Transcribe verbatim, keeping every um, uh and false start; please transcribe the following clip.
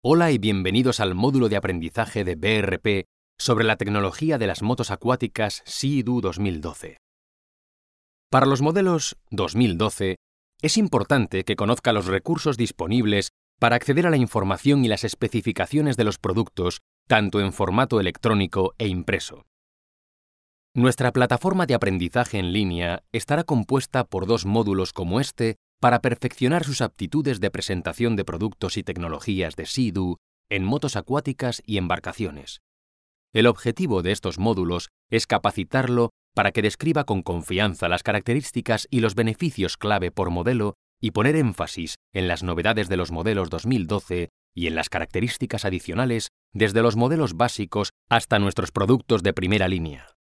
Hola y bienvenidos al módulo de aprendizaje de B R P sobre la tecnología de las motos acuáticas Sea-Doo dos mil doce. Para los modelos dos mil doce, es importante que conozca los recursos disponibles para acceder a la información y las especificaciones de los productos, tanto en formato electrónico e impreso. Nuestra plataforma de aprendizaje en línea estará compuesta por dos módulos como este para perfeccionar sus aptitudes de presentación de productos y tecnologías de Sea-Doo en motos acuáticas y embarcaciones. El objetivo de estos módulos es capacitarlo para que describa con confianza las características y los beneficios clave por modelo y poner énfasis en las novedades de los modelos dos mil doce y en las características adicionales desde los modelos básicos hasta nuestros productos de primera línea.